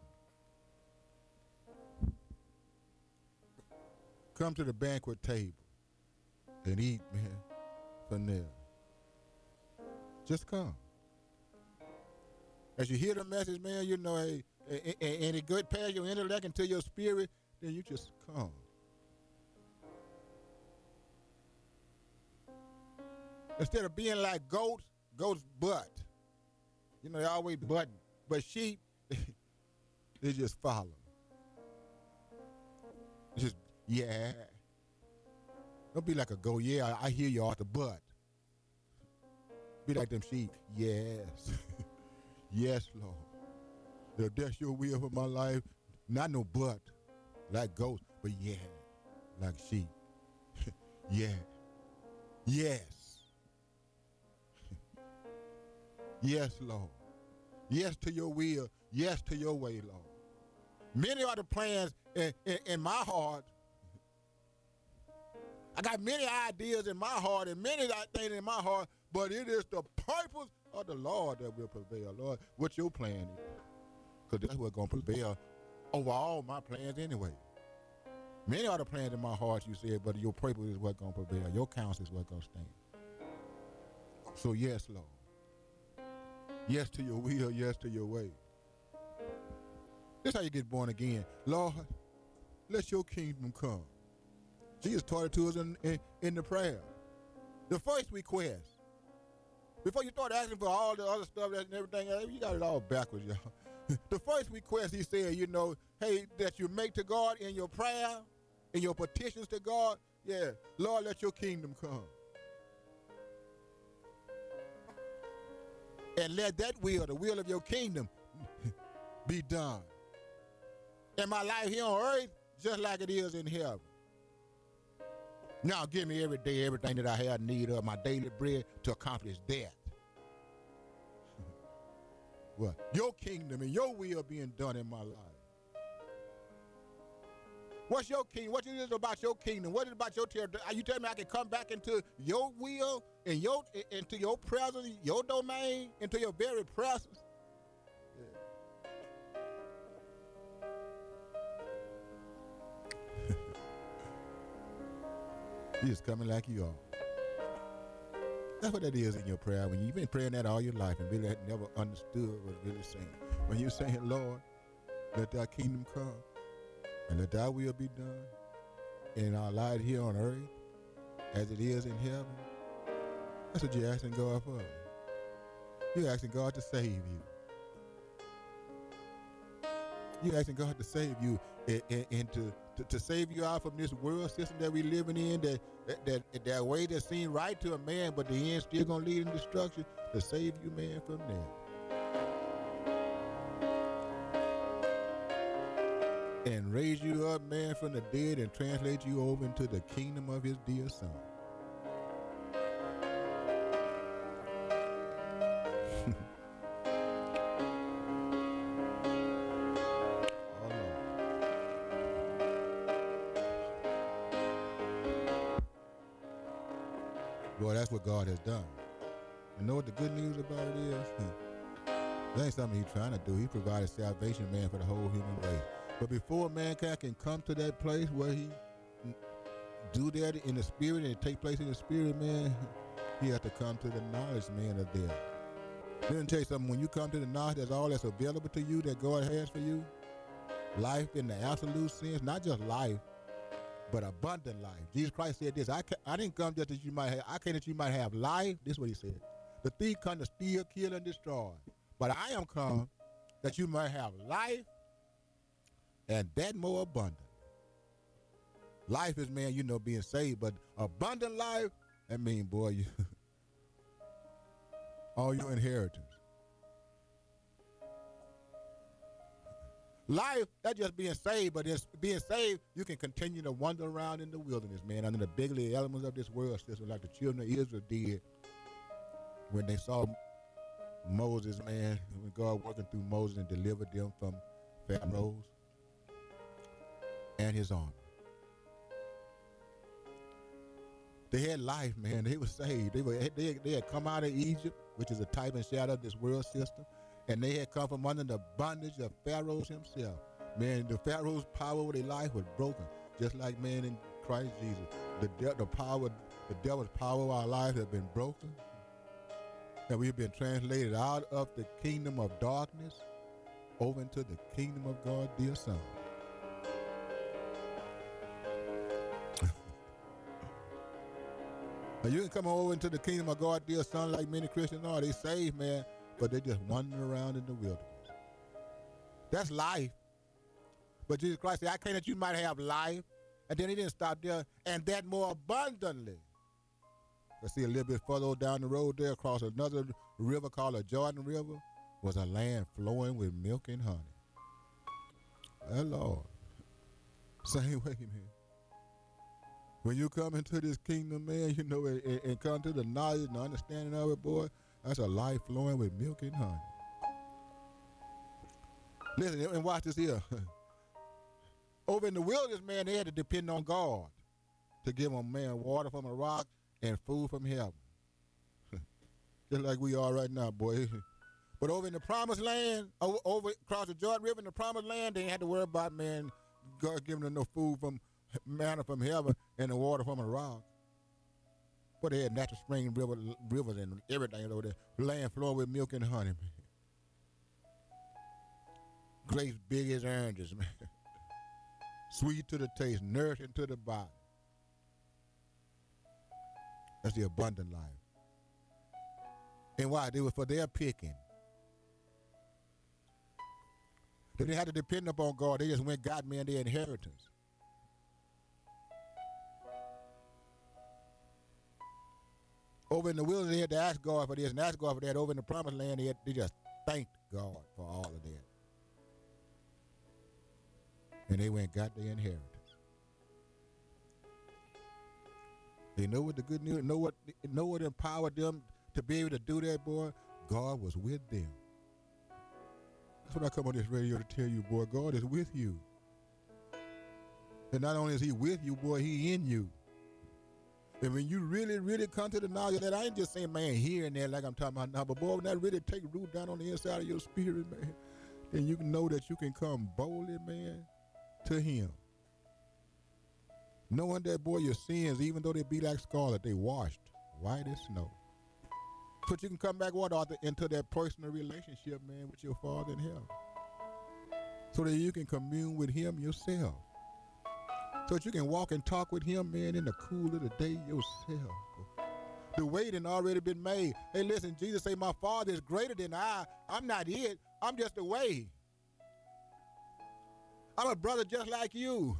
Come to the banquet table and eat, man, from there. Just come. As you hear the message, man, you know, and it goes past your intellect into your spirit, then you just come. Instead of being like goats butt. You know, they always butting. But sheep, they just follow. Just, yeah. Don't be like a goat. Yeah, I hear you off the butt. Be like them sheep. Yes. Yes, Lord. If that's your will for my life, not no butt, like goats, but yeah, like sheep. Yeah. Yes. Yes, Lord. Yes to your will. Yes to your way, Lord. Many are the plans in my heart. I got many ideas in my heart and many things in my heart, but it is the purpose of the Lord that will prevail. Lord, what's your plan? Because that's what's going to prevail over all my plans anyway. Many are the plans in my heart, you said, but your purpose is what's going to prevail. Your counsel is what's going to stand. So yes, Lord. Yes to your will, yes to your way. This is how you get born again. Lord, let your kingdom come. Jesus taught it to us in the prayer. The first request, before you start asking for all the other stuff and everything, you got it all backwards, y'all. The first request, he said, hey, that you make to God in your prayer, in your petitions to God, yeah, Lord, let your kingdom come. And let that will, the will of your kingdom, be done. In my life here on earth, just like it is in heaven. Now give me every day everything that I have need of, my daily bread, to accomplish that. Well, your kingdom and your will being done in my life. What's your kingdom? What is it about your kingdom? What is it about your territory? Are you telling me I can come back into your will and into your presence, your domain, into your very presence? He's coming like you are. That's what that is in your prayer. When you've been praying that all your life and really never understood what it's really saying. When you're saying, Lord, let thy kingdom come and let thy will be done in our life here on earth as it is in heaven. That's what you're asking God for. You're asking God to save you. You're asking God to save you and to save you out from this world system that we're living in, that way that seems right to a man, but the end still gonna lead in destruction, to save you, man, from that. And raise you up, man, from the dead and translate you over into the kingdom of his dear son. Boy, that's what God has done. You know what the good news about it is? That ain't something he's trying to do. He provided salvation, man, for the whole human race. But before mankind can come to that place where he do that in the spirit and it take place in the spirit, man, he has to come to the knowledge, man, of that. Let me tell you something. When you come to the knowledge, that's all that's available to you that God has for you. Life in the absolute sense, not just life, but abundant life. Jesus Christ said this, I didn't come just that you might have, I came that you might have life. This is what he said. The thief come to steal, kill, and destroy. But I am come that you might have life and that more abundant. Life is, man, being saved, but abundant life, that means, boy, all your inheritance. Life, that's just being saved, but it's being saved, you can continue to wander around in the wilderness, man, under the beggarly elements of this world system, like the children of Israel did when they saw Moses, man, when God working through Moses and delivered them from Pharaoh and his army. They had life, man. They were saved. They had come out of Egypt, which is a type and shadow of this world system. And they had come from under the bondage of Pharaoh himself. Man, the Pharaoh's power over their life was broken. Just like, man, in Christ Jesus. The devil's power of our lives has been broken. And we've been translated out of the kingdom of darkness over into the kingdom of God, dear son. Now you can come over into the kingdom of God, dear son, like many Christians are. They saved, man, but they just wandering around in the wilderness. That's life. But Jesus Christ said, I came that you might have life. And then he didn't stop there. And that more abundantly. Let's see, a little bit further down the road there, across another river called the Jordan River, was a land flowing with milk and honey. Oh, Lord. Same way, man. When you come into this kingdom, man, and come to the knowledge and the understanding of it, boy, that's a life flowing with milk and honey. Listen, and watch this here. Over in the wilderness, man, they had to depend on God to give them, man, water from a rock and food from heaven. Just like we are right now, boy. But over in the promised land, over across the Jordan River in the promised land, they ain't had to worry about, man, God giving them no food from manna from heaven and the water from a rock. But they had natural spring rivers and everything over there. Land flowing with milk and honey, man. Grapes big as oranges, man. Sweet to the taste, nourishing to the body. That's the abundant life. And why? They were for their picking. They didn't have to depend upon God. They just went got man their inheritance. Over in the wilderness, they had to ask God for this and ask God for that. Over in the promised land, they just thanked God for all of that. And they went got their inheritance. They know what the good news, know what empowered them to be able to do that, boy. God was with them. That's what I come on this radio to tell you, boy. God is with you. And not only is he with you, boy, he in you. And when you really, really come to the knowledge of that, I ain't just saying, man, here and there like I'm talking about now, but boy, when that really take root down on the inside of your spirit, man, then you can know that you can come boldly, man, to him. Knowing that, boy, your sins, even though they be like scarlet, they washed white as snow. But you can come back, what, Arthur, into that personal relationship, man, with your Father in heaven. So that you can commune with him yourself. So that you can walk and talk with him, man, in the cool of the day yourself. The way done already been made. Hey, listen, Jesus say, my Father is greater than I. I'm not it. I'm just the way. I'm a brother just like you.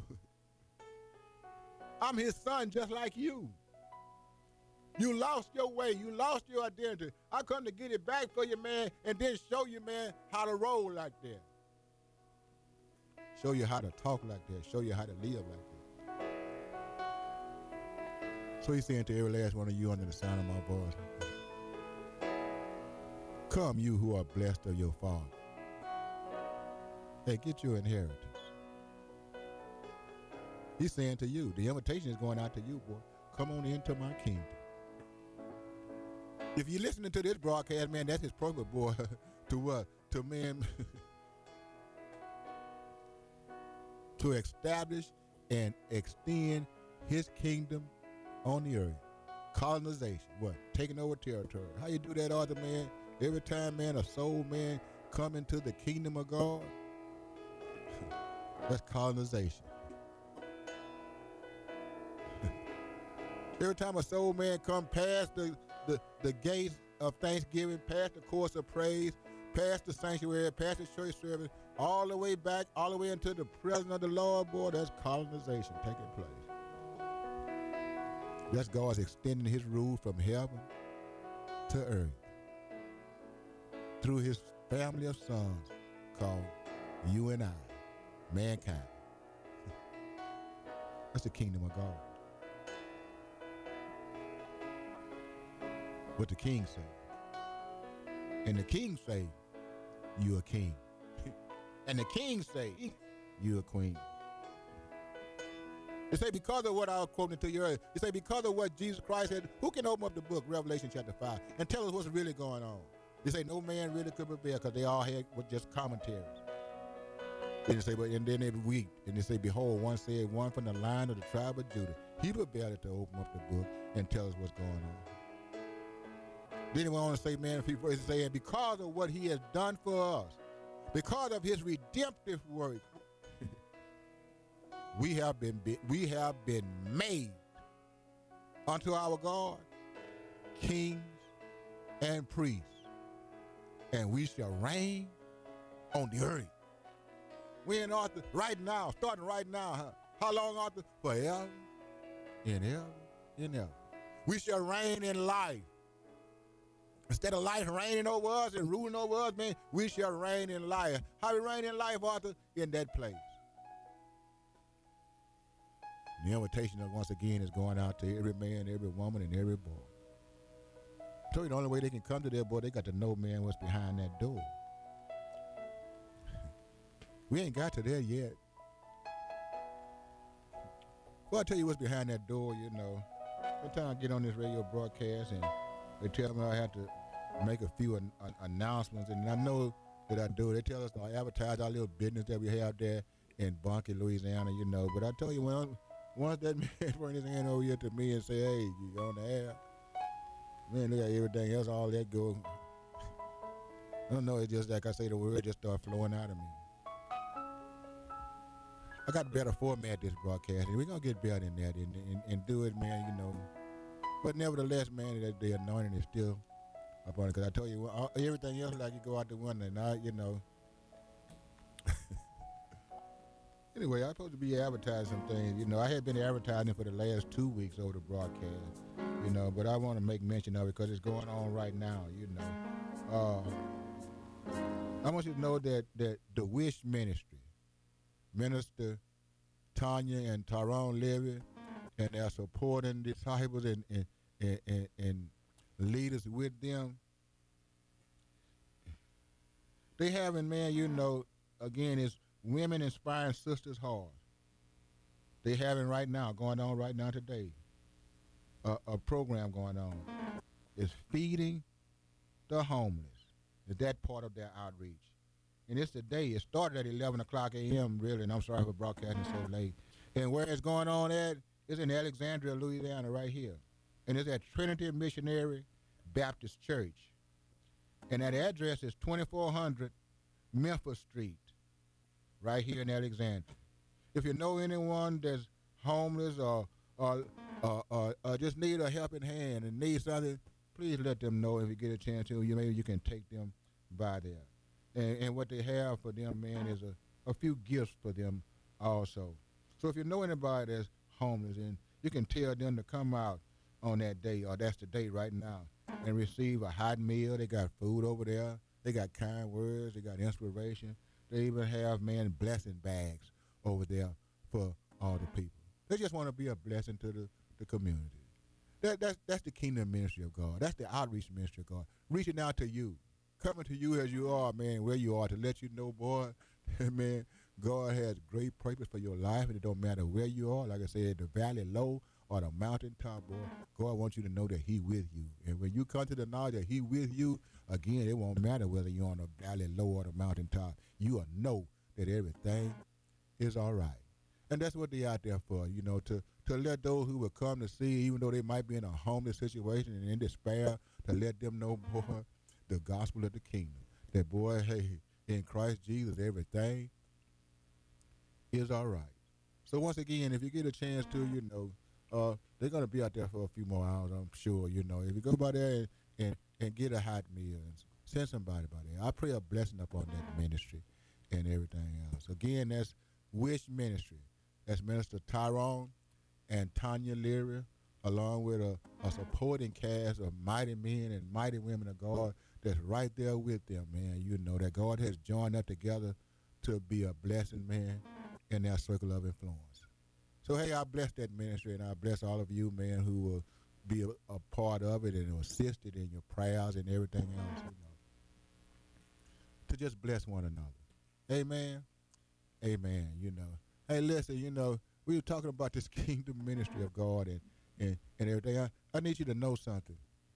I'm his son just like you. You lost your way. You lost your identity. I come to get it back for you, man, and then show you, man, how to roll like that. Show you how to talk like that. Show you how to live like that. So he's saying to every last one of you under the sound of my voice, come, you who are blessed of your Father. Hey, get your inheritance. He's saying to you, the invitation is going out to you, boy. Come on into my kingdom. If you're listening to this broadcast, man, that's his purpose, boy. To what? To, man, to establish and extend his kingdom on the earth. Colonization, what? Taking over territory. How you do that, Arthur, man? Every time, man, a soul, man, come into the kingdom of God, that's colonization. Every time a soul, man, come past the gates of thanksgiving, past the course of praise, past the sanctuary, past the church service, all the way back, all the way into the presence of the Lord, boy, that's colonization taking place. That's God's extending his rule from heaven to earth through his family of sons called you and I, mankind. That's the kingdom of God. What the king say. And the king say, you a king. And the king say, you a queen. They say because of what I was quoting to you earlier, they say because of what Jesus Christ said, who can open up the book, Revelation chapter 5, and tell us what's really going on? They say no man really could prepare because they all had just commentaries. And they say, but and then they weep, and they say, behold, one said, one from the line of the tribe of Judah. He prepared to open up the book and tell us what's going on. Then he went on to say, man, people is saying, because of what he has done for us, because of his redemptive work, we have been made unto our God kings and priests, and we shall reign on the earth. We're in Arthur right now, starting right now, huh? How long, Arthur? Forever and ever and ever. We shall reign in life. Instead of life reigning over us and ruling over us, man, we shall reign in life. How we reign in life, Arthur? In that place. The invitation, once again, is going out to every man, every woman, and every boy. I told you the only way they can come to that, boy, they got to know, man, what's behind that door. We ain't got to there yet. Well, I'll tell you what's behind that door, you know. Sometimes I get on this radio broadcast and they tell me I have to make a few announcements, and I know that I do. They tell us to advertise our little business that we have there in Bunkie, Louisiana, you know. But I tell you, once that man bring his hand over here to me and say, hey, you on the air, man, look at everything else, all that go. I don't know, it's just like I say, the word just start flowing out of me. I got a better format this broadcast, and we're going to get better than that and do it, man, you know. But nevertheless, man, that the anointing is still upon it. Because I told you, everything else like you go out the window, and I, you know. Anyway, I'm supposed to be advertising some things. You know, I had been advertising for the last 2 weeks over the broadcast, you know, but I want to make mention of it because it's going on right now, you know. I want you to know that the Wish Ministry, Minister Tanya and Tyrone Levy, and their supporting disciples and leaders with them, they having, man, you know, again, it's Women Inspiring Sisters Heart. They having right now, going on right now today, a program going on. It's feeding the homeless. Is that part of their outreach? And it's today. It started at 11 o'clock a.m., really, and I'm sorry for broadcasting so late. And where it's going on at is in Alexandria, Louisiana, right here. And it's at Trinity Missionary Baptist Church. And that address is 2400 Memphis Street, right here in Alexandria. If you know anyone that's homeless or just need a helping hand and need something, please let them know if you get a chance to. Maybe you can take them by there. And what they have for them, man, is a few gifts for them also. So if you know anybody that's homeless, and you can tell them to come out on that day, or that's the day right now, and receive a hot meal. They got food over there. They got kind words. They got inspiration. They even have, man, blessing bags over there for all the people. They just want to be a blessing to the community. That's the kingdom ministry of God. That's the outreach ministry of God. Reaching out to you. Coming to you as you are, man, where you are, to let you know, boy, man, God has great purpose for your life, and it don't matter where you are. Like I said, the valley low or the mountaintop, boy, God wants you to know that he with you. And when you come to the knowledge that he with you, again, it won't matter whether you're on the valley low or the mountaintop. You will know that everything is all right. And that's what they're out there for, you know, to let those who will come to see, even though they might be in a homeless situation and in despair, to let them know, boy, the gospel of the kingdom. That, boy, hey, in Christ Jesus, everything is all right. So once again, if you get a chance to, you know, they're going to be out there for a few more hours, I'm sure, you know. If you go by there and get a hot meal and send somebody by there, I pray a blessing upon that ministry and everything else. Again, that's Wish Ministry. That's Minister Tyrone and Tanya Leary, along with a supporting cast of mighty men and mighty women of God that's right there with them, man. You know that God has joined up together to be a blessing, man, in their circle of influence. So, hey, I bless that ministry, and I bless all of you, man, who will be a part of it and assisted in your prayers and everything else, you know, to just bless one another. Amen. Amen, you know. Hey, listen, you know, we were talking about this kingdom ministry of God and everything. I need you to know something.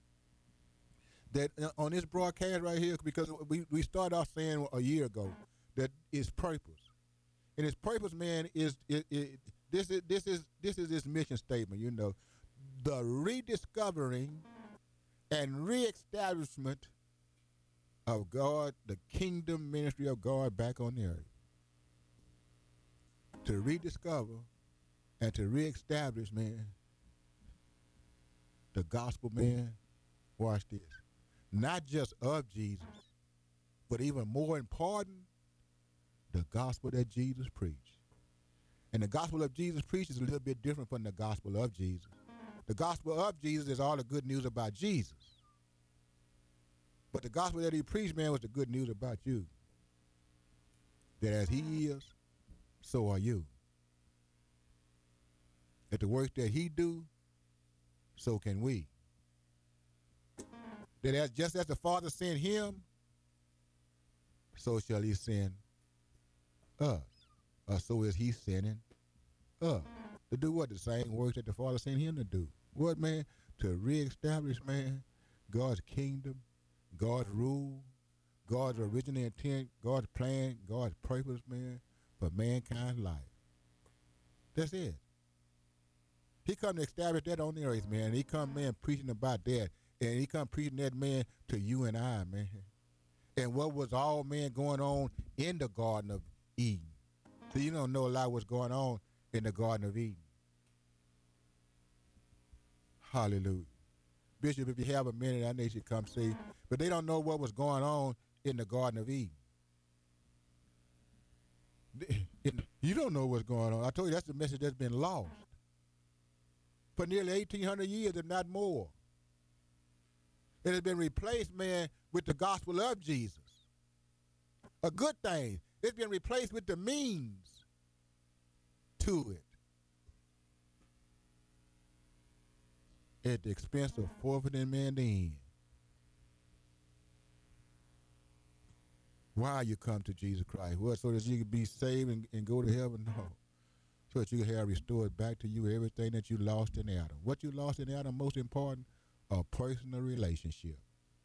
That on this broadcast right here, because we started off saying a year ago that its purpose. And its purpose, man, is this is its mission statement, you know. The rediscovering and reestablishment of God, the kingdom ministry of God back on the earth. To rediscover and to reestablish, man, the gospel, man, watch this. Not just of Jesus, but even more important, the gospel that Jesus preached. And the gospel of Jesus preached is a little bit different from the gospel of Jesus. The gospel of Jesus is all the good news about Jesus. But the gospel that he preached, man, was the good news about you. That as he is, so are you. That the work that he do, so can we. That just as the Father sent him, so shall he send us. So is he sending us to do what? The same work that the Father sent him to do. What, man? To reestablish, man, God's kingdom, God's rule, God's original intent, God's plan, God's purpose, man, for mankind's life. That's it. He come to establish that on the earth, man. He come, man, preaching about that. And he come preaching that, man, to you and I, man. And what was all, man, going on in the Garden of Eden. So you don't know a lot of what's going on in the Garden of Eden. Hallelujah. Bishop, if you have a minute, I need you to come see. But they don't know what was going on in the Garden of Eden. You don't know what's going on. I told you that's the message that's been lost for nearly 1,800 years, if not more. It has been replaced, man, with the gospel of Jesus. A good thing. It's been replaced with the means to it. At the expense of forfeiting man the end. Why you come to Jesus Christ? What, so that you can be saved and go to heaven? No. So that you can have restored back to you everything that you lost in Adam. What you lost in Adam, most important, a personal relationship.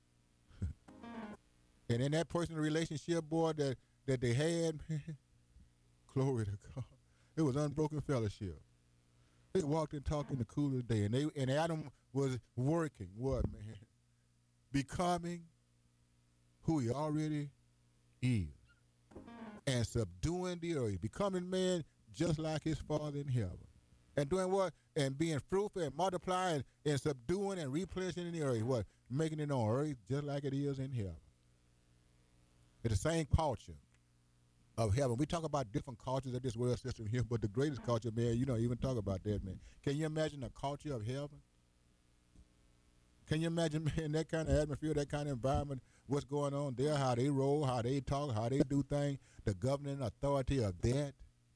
And in that personal relationship, boy, that they had, glory to God, it was unbroken fellowship. They walked and talked in the cool of the day, and Adam was working, what, man? Becoming who he already is. And subduing the earth, becoming man just like his Father in heaven. And doing what? And being fruitful and multiplying and subduing and replenishing the earth. What? Making it on earth just like it is in heaven. It's the same culture of heaven. We talk about different cultures of this world system here, but the greatest culture, man, you don't even talk about that, man. Can you imagine the culture of heaven? Can you imagine, man, that kind of atmosphere, that kind of environment, what's going on there, how they roll, how they talk, how they do things, the governing authority of that,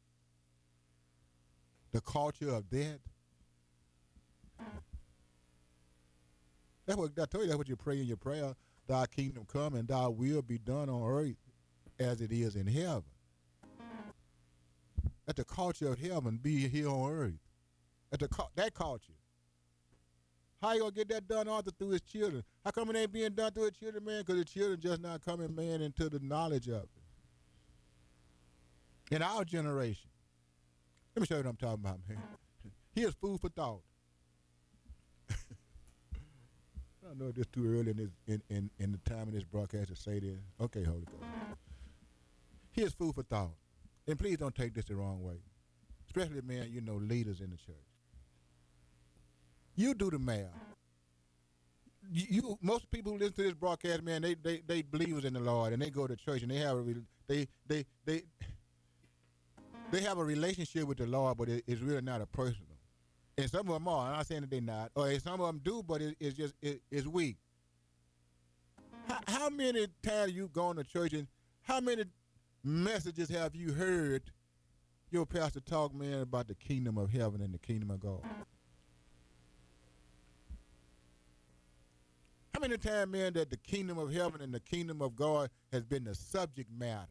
the culture of that. That's what I told you. That's what you pray in your prayer. Thy kingdom come and thy will be done on earth as it is in heaven. Let the culture of heaven be here on earth. That culture. How you going to get that done, Arthur, through his children? How come it ain't being done through his children, man? Because the children just not coming, man, into the knowledge of it. In our generation. Let me show you what I'm talking about, man. Here's food for thought. I don't know if it's too early in the time of this broadcast to say this. Okay, Holy Ghost. Here's food for thought. And please don't take this the wrong way. Especially, man, you know, leaders in the church. You do the math. Most people who listen to this broadcast, man, they believers in the Lord, and they go to church, and they have a relationship with the Lord, but it's really not a personal. And some of them are. I'm not saying that they're not. Or some of them do, but it's weak. How many times you've gone to church, and how many messages have you heard your pastor talk, man, about the kingdom of heaven and the kingdom of God? How many times, man, that the kingdom of heaven and the kingdom of God has been the subject matter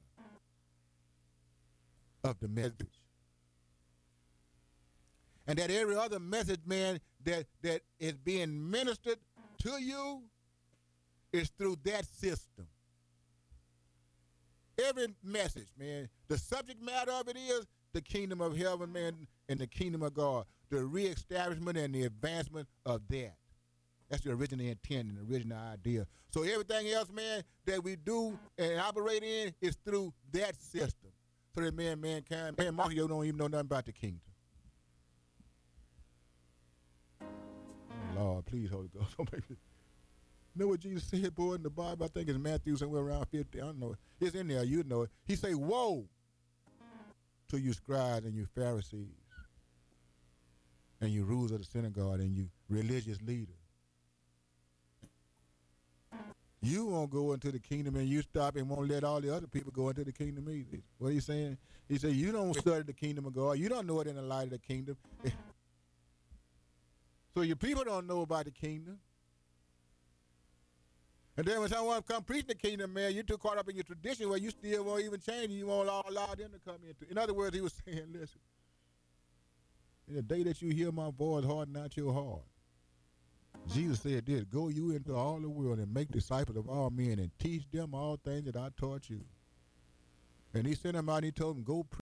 of the message? And that every other message, man, that is being ministered to you is through that system. Every message, man, the subject matter of it is the kingdom of heaven, man, and the kingdom of God, the reestablishment and the advancement of that. That's the original intent and the original idea. So everything else, man, that we do and operate in is through that system. So that mankind, most of you don't even know nothing about the kingdom. Oh, Lord, please, Holy Ghost, don't make me. You know what Jesus said, boy, in the Bible? I think it's Matthew somewhere around 50. I don't know. It's in there. You know it. He say, woe to you scribes and you Pharisees and you rulers of the synagogue and you religious leaders. You won't go into the kingdom and you stop and won't let all the other people go into the kingdom either. What are you saying? He said, you don't study the kingdom of God. You don't know it in the light of the kingdom. So your people don't know about the kingdom. And then when someone come preaching the kingdom, man, you're too caught up in your tradition where you still won't even change. You won't allow them to come into. In other words, he was saying, listen, in the day that you hear my voice, harden not your heart. Jesus said this, go you into all the world and make disciples of all men and teach them all things that I taught you. And he sent them out and he told them, go